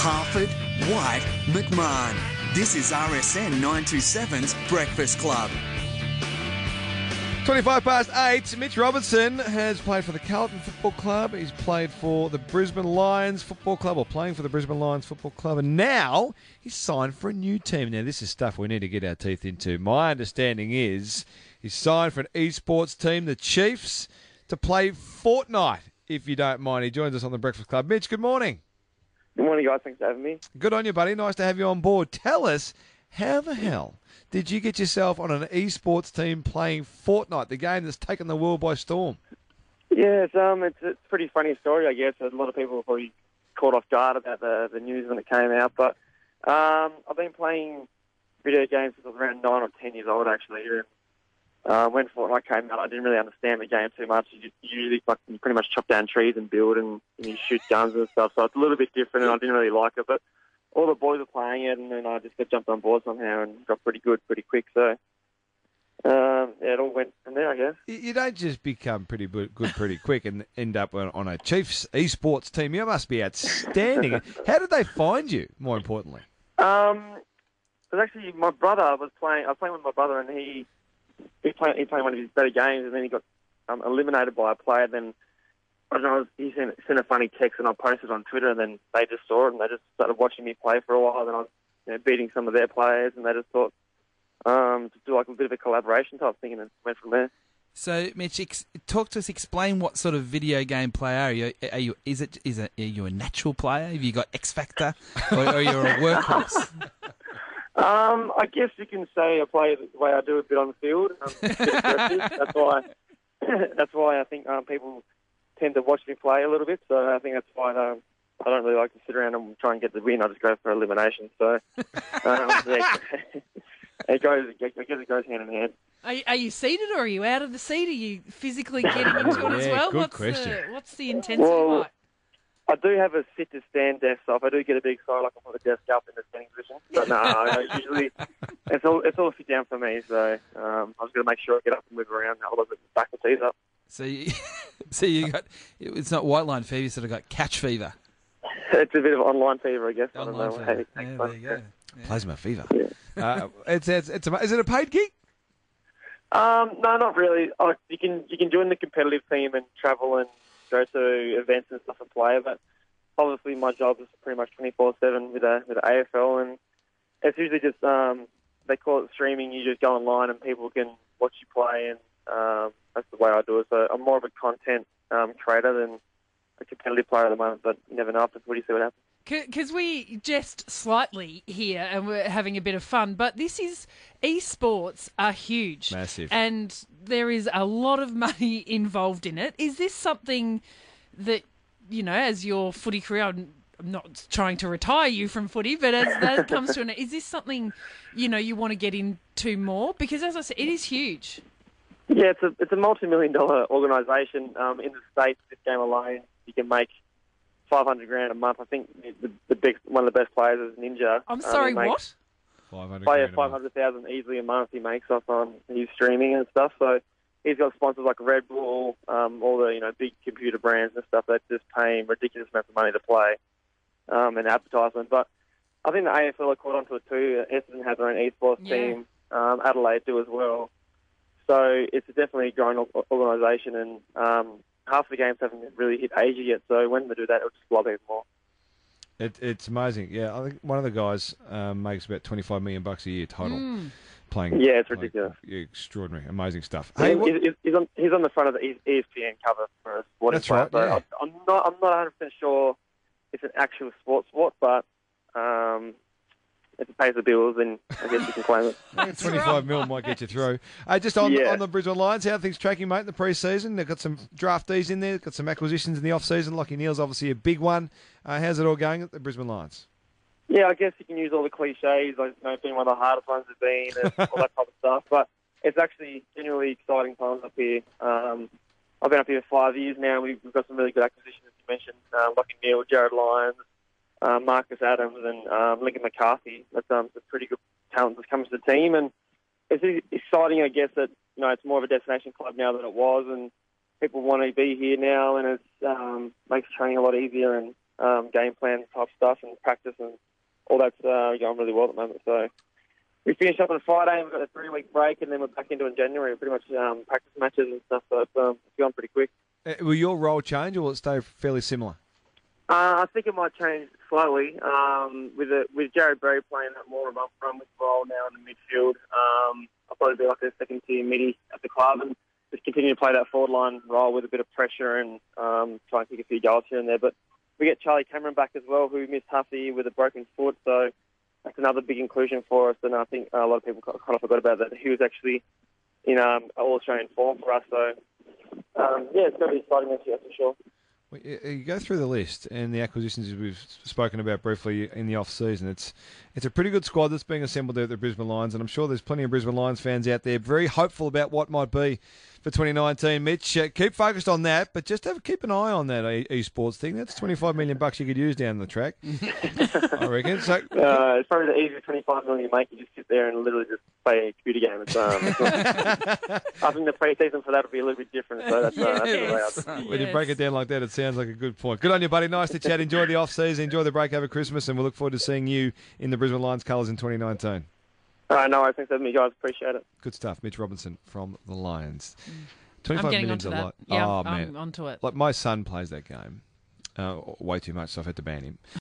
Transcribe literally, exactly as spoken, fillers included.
Harford, White, McMahon. This is R S N nine twenty-seven's Breakfast Club. twenty-five past eight, Mitch Robertson has played for the Carlton Football Club. He's played for the Brisbane Lions Football Club, or playing for the Brisbane Lions Football Club, and now he's signed for a new team. Now, this is stuff we need to get our teeth into. My understanding is he's signed for an esports team, the Chiefs, to play Fortnite, if you don't mind. He joins us on the Breakfast Club. Mitch, good morning. Good morning, guys. Thanks for having me. Good on you, buddy. Nice to have you on board. Tell us, how the hell did you get yourself on an esports team playing Fortnite, the game that's taken the world by storm? Yeah, it's, um, it's, it's a pretty funny story, I guess. A lot of people were probably caught off guard about the, the news when it came out. But um, I've been playing video games since I was around nine or ten years old, actually. And, uh, when Fortnite came out, I didn't really understand the game too much. You, you usually like, you pretty much chop down trees and build and, and you shoot guns and stuff. So it's a little bit different, and I didn't really like it. But all the boys were playing it, and then I just got jumped on board somehow and got pretty good pretty quick. So, um, yeah, it all went from there, I guess. You don't just become pretty good pretty quick and end up on a Chiefs esports team. You must be outstanding. How did they find you, more importantly? Um, it was actually my brother was playing. I was playing with my brother, and he he played, he played one of his better games, and then he got um, eliminated by a player. Then I don't know, he sent, sent a funny text, and I posted on Twitter, and then they just saw it, and they just started watching me play for a while. Then I was you know, beating some of their players, and they just thought um, to do like a bit of a collaboration type thing, and it went from there. So, Mitch, ex- talk to us. Explain what sort of video game player are you? Are you is it is it are you a natural player? Have you got X Factor, or, or you're a workhorse? Um, I guess you can say I play the way I do a bit on the field. Um, a bit aggressive. That's why. That's why I think um, people tend to watch me play a little bit. So I think that's why um, I don't really like to sit around and try and get the win. I just go for elimination. So um, yeah, it goes. I guess it goes hand in hand. Are, are you seated or are you out of the seat? Are you physically getting into it as Yeah, well? good what's question. The, what's the intensity Well, like? I do have a sit to stand desk, so if I do get a big sigh, like I put the desk up in the standing position. But no, I usually it's all it's all sit down for me. So um, I was going to make sure I get up and move around. Otherwise, it's back the teeth up. So, you, so you got it's not white line fever. You sort of got catch fever. It's a bit of online fever, I guess. I don't Online know. fever. Hey, Yeah, thanks, there mate. you go. Yeah. Plasma fever. Yeah. Uh, it's, it's, it's, a- is it a paid gig? Um, no, not really. Oh, you can you can join the competitive team and travel and go to events and stuff and play, but obviously my job is pretty much twenty-four seven with a with the A F L, and it's usually just um, they call it streaming. You just go online and people can watch you play, and um, that's the way I do it. So I'm more of a content um, creator than a competitive player at the moment, but you never know after footy, see what happens. Because we jest slightly here and we're having a bit of fun, but this is esports are huge, Massive. and there is a lot of money involved in it. Is this something that, you know, as your footy career, I'm I'm not trying to retire you from footy, but as that comes to an, is this something, you know, you want to get into more? Because as I said, it is huge. Yeah, it's a it's a multi-million dollar organisation. Um, in the States, this game alone, you can make five hundred grand a month. I think the, the big, one of the best players is Ninja. I'm sorry, um, he what? five hundred Oh, yeah, grand a month. five hundred thousand easily a month he makes off on his streaming and stuff. So he's got sponsors like Red Bull, um, all the you know big computer brands and stuff that just pay him ridiculous amounts of money to play, um, and advertisement. But I think the A F L are caught onto it too. Essendon has their own esports Yeah. team. Um, Adelaide do as well. So it's definitely a growing o- organisation, and um, half the games haven't really hit Asia yet. So when they do that, it'll just blow even more. It, it's amazing. Yeah, I think one of the guys um, makes about twenty-five million bucks a year total playing. Yeah, it's playing- ridiculous. yeah, extraordinary, amazing stuff. Hey, Hey, what, he's, he's on he's on the front of the E S P N cover for a sporting That's right, player, so yeah. I- I'm not I'm not one hundred percent sure it's an actual sports sport, but um, if it pays the bills, then I guess you can claim it. twenty-five mil might get you through. Uh, just on Yeah. on the Brisbane Lions, how are things tracking, mate, in the pre-season? They've got some draftees in there, got some acquisitions in the off-season. Lockie Neal's obviously a big one. Uh, how's it all going at the Brisbane Lions? Yeah, I guess you can use all the cliches, like you know, being one of the hardest ones to be and all that type of stuff. But it's actually genuinely exciting times up here. Um, I've been up here for five years now. We've, we've got some really good acquisitions, as you mentioned. Uh, Lockie Neal, Jared Lyons, uh, Marcus Adams, and um, Lincoln McCarthy. That's um, some pretty good talent that's come to the team, and it's really exciting, I guess, that you know it's more of a destination club now than it was, and people want to be here now, and it um, makes training a lot easier. And um, game plan type stuff and practice and all that's uh, going really well at the moment. So we finished up on Friday and we've got a three-week break and then we're back into it in January. Pretty much um, practice matches and stuff, so it's, um, it's going pretty quick. Uh, will your role change or will it stay fairly similar? Uh, I think it might change slowly um, with a, with Jared Berry playing that more of a run with role now in the midfield. Um, I'll probably be like a second-tier midi at the club and just continue to play that forward line role with a bit of pressure and um, try and kick a few goals here and there. But we get Charlie Cameron back as well, who missed half the year with a broken foot, so that's another big inclusion for us. And I think a lot of people kind of forgot about that. He was actually in um, All-Australian form for us, so um, yeah, it's going to be exciting this year for sure. Well, you you go through the list and the acquisitions we've spoken about briefly in the off-season. It's it's a pretty good squad that's being assembled there at the Brisbane Lions, and I'm sure there's plenty of Brisbane Lions fans out there very hopeful about what might be for twenty nineteen. Mitch, uh, keep focused on that, but just have keep an eye on that e- esports thing. That's twenty-five million bucks you could use down the track, I reckon. So uh, it's probably the easiest twenty-five million you make. You just sit there and literally just play a computer game. It's, um, it's not, I think the pre-season for that will be a little bit different. So that's, uh, that's the way Yes. I when you break it down like that, it sounds like a good point. Good on you, buddy. Nice to chat. Enjoy the off-season. Enjoy the break over Christmas, and we'll look forward to seeing you in the Brisbane Lions colours in twenty nineteen. All right, no worries. Thanks for having me, guys. Appreciate it. Good stuff. Mitch Robinson from the Lions. I'm twenty-five getting million's onto a that. lot. Yeah, oh, I'm man. onto it. Like, my son plays that game uh, way too much, so I've had to ban him.